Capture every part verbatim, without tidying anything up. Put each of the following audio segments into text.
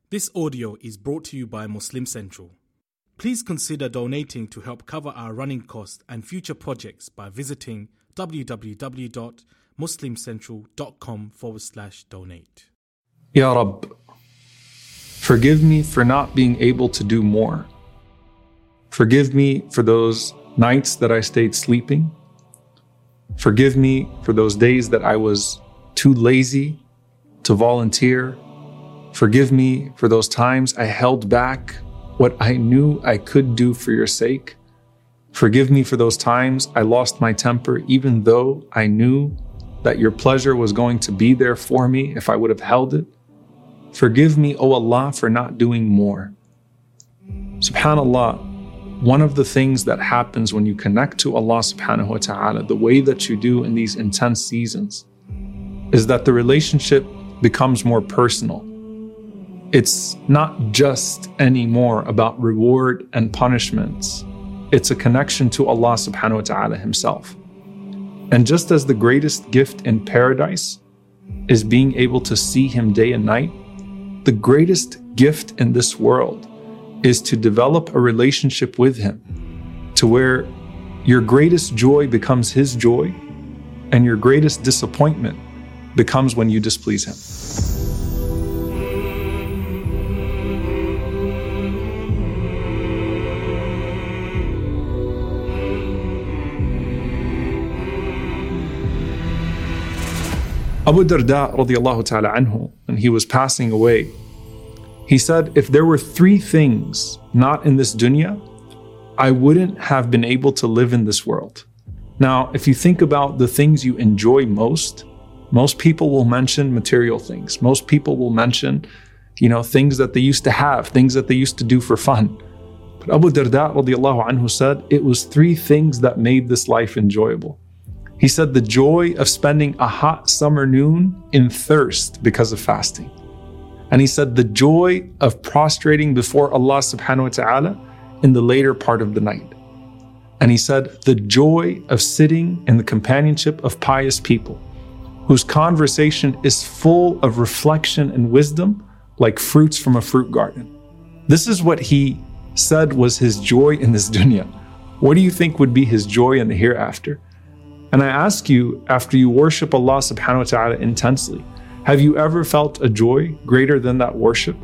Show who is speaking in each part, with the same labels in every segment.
Speaker 1: This audio is brought to you by Muslim Central. Please consider donating to help cover our running costs and future projects by visiting www.muslimcentral.com forward slash donate.
Speaker 2: Ya Rabb, forgive me for not being able to do more. Forgive me for those nights that I stayed sleeping. Forgive me for those days that I was too lazy to volunteer. Forgive me for those times I held back what I knew I could do for your sake. Forgive me for those times I lost my temper, even though I knew that your pleasure was going to be there for me if I would have held it. Forgive me, O Allah, for not doing more. SubhanAllah, one of the things that happens when you connect to Allah subhanahu wa ta'ala, the way that you do in these intense seasons, is that the relationship becomes more personal. It's not just anymore about reward and punishments. It's a connection to Allah subhanahu wa ta'ala himself. And just as the greatest gift in paradise is being able to see him day and night, the greatest gift in this world is to develop a relationship with him to where your greatest joy becomes his joy and your greatest disappointment becomes when you displease him. Abu Darda radiallahu ta'ala anhu, when he was passing away, he said, if there were three things not in this dunya, I wouldn't have been able to live in this world. Now, if you think about the things you enjoy most, most people will mention material things. Most people will mention, you know, things that they used to have, things that they used to do for fun. But Abu Darda radiallahu anhu said, it was three things that made this life enjoyable. He said the joy of spending a hot summer noon in thirst because of fasting. And he said the joy of prostrating before Allah subhanahu wa ta'ala in the later part of the night. And he said the joy of sitting in the companionship of pious people whose conversation is full of reflection and wisdom like fruits from a fruit garden. This is what he said was his joy in this dunya. What do you think would be his joy in the hereafter? And I ask you, after you worship Allah subhanahu wa ta'ala intensely, have you ever felt a joy greater than that worship?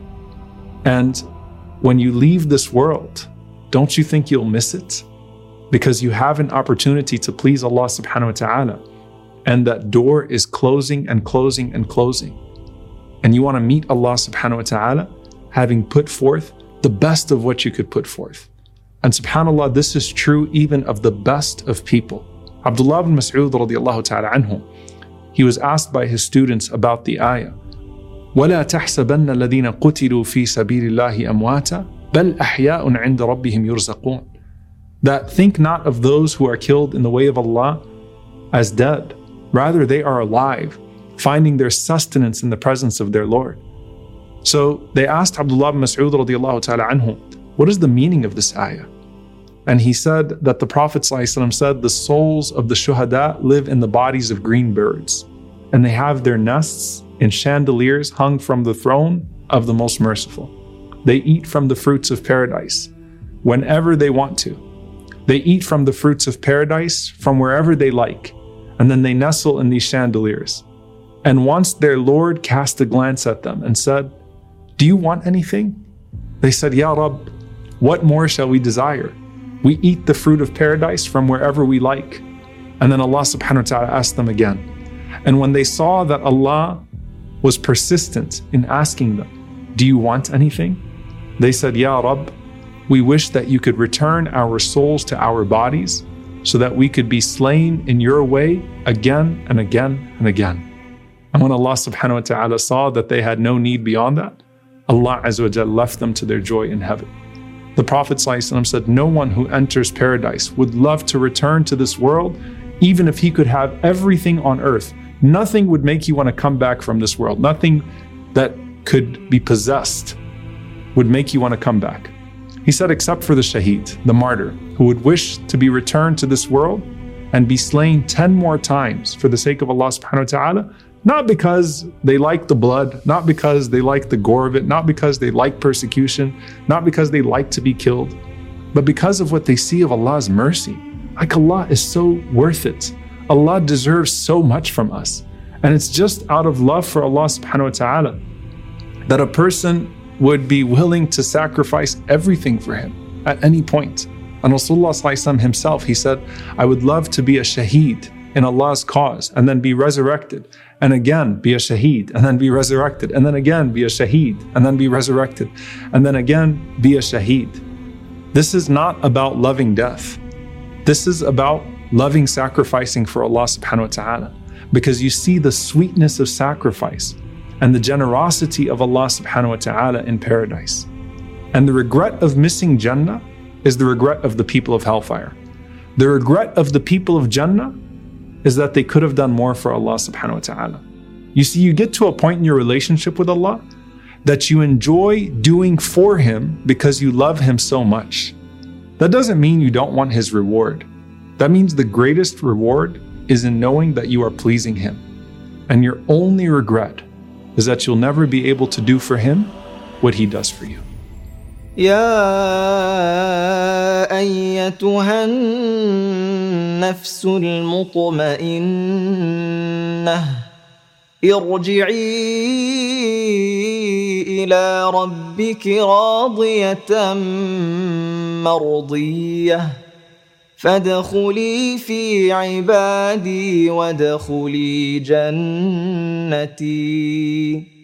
Speaker 2: And when you leave this world, don't you think you'll miss it? Because you have an opportunity to please Allah subhanahu wa ta'ala, and that door is closing and closing and closing. And you want to meet Allah subhanahu wa ta'ala having put forth the best of what you could put forth. And subhanAllah, this is true even of the best of people. Abdullah ibn Mas'ud radiallahu ta'ala anhu, he was asked by his students about the ayah, وَلَا تَحْسَبَنَّ الَّذِينَ قُتِلُوا فِي سَبِيلِ اللَّهِ أَمْوَاتًا بَلْ أَحْيَاءٌ عِنْدَ رَبِّهِمْ يُرْزَقُونَ. That think not of those who are killed in the way of Allah as dead. Rather, they are alive, finding their sustenance in the presence of their Lord. So they asked Abdullah ibn Mas'ud radiallahu ta'ala anhu, what is the meaning of this ayah? And he said that the Prophet ﷺ said the souls of the shuhada live in the bodies of green birds, and they have their nests in chandeliers hung from the throne of the Most Merciful. They eat from the fruits of paradise whenever they want to. They eat from the fruits of paradise from wherever they like, and then they nestle in these chandeliers. And once their Lord cast a glance at them and said, do you want anything? They said, Ya Rabb, what more shall we desire? We eat the fruit of paradise from wherever we like. And then Allah subhanahu wa ta'ala asked them again. And when they saw that Allah was persistent in asking them, do you want anything? They said, Ya Rabb, we wish that you could return our souls to our bodies so that we could be slain in your way again and again and again. And when Allah subhanahu wa ta'ala saw that they had no need beyond that, Allah azza wa jal left them to their joy in heaven. The Prophet ﷺ said, no one who enters paradise would love to return to this world, even if he could have everything on earth. Nothing would make you want to come back from this world. Nothing that could be possessed would make you want to come back. He said, except for the shaheed, the martyr, who would wish to be returned to this world and be slain ten more times for the sake of Allah subhanahu wa ta'ala, Not because they like the blood, not because they like the gore of it, not because they like persecution, not because they like to be killed, but because of what they see of Allah's mercy. Like, Allah is so worth it. Allah deserves so much from us. And it's just out of love for Allah subhanahu wa ta'ala that a person would be willing to sacrifice everything for him at any point. And Rasulullah sallallahu alaihi wasallam himself, he said, I would love to be a shaheed in Allah's cause and then be resurrected, and again be a shaheed, and then be resurrected, and then again be a shaheed, and then be resurrected, and then again be a shaheed. This is not about loving death. This is about loving sacrificing for Allah subhanahu wa ta'ala, because you see the sweetness of sacrifice and the generosity of Allah subhanahu wa ta'ala in paradise. And the regret of missing Jannah is the regret of the people of hellfire. The regret of the people of Jannah is that they could have done more for Allah subhanahu wa ta'ala. You see, you get to a point in your relationship with Allah that you enjoy doing for Him because you love Him so much. That doesn't mean you don't want His reward. That means the greatest reward is in knowing that you are pleasing Him. And your only regret is that you'll never be able to do for Him what He does for you.
Speaker 3: يا أيتها النفس المطمئنة ارجعي إلى ربك راضية مرضية فادخلي في عبادي وادخلي جنتي